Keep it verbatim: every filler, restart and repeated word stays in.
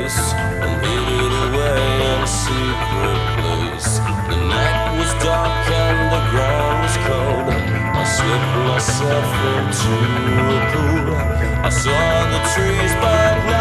face and hid it away in a secret place. The night was dark and the ground was cold. I slipped myself into a pool. I saw the trees, but now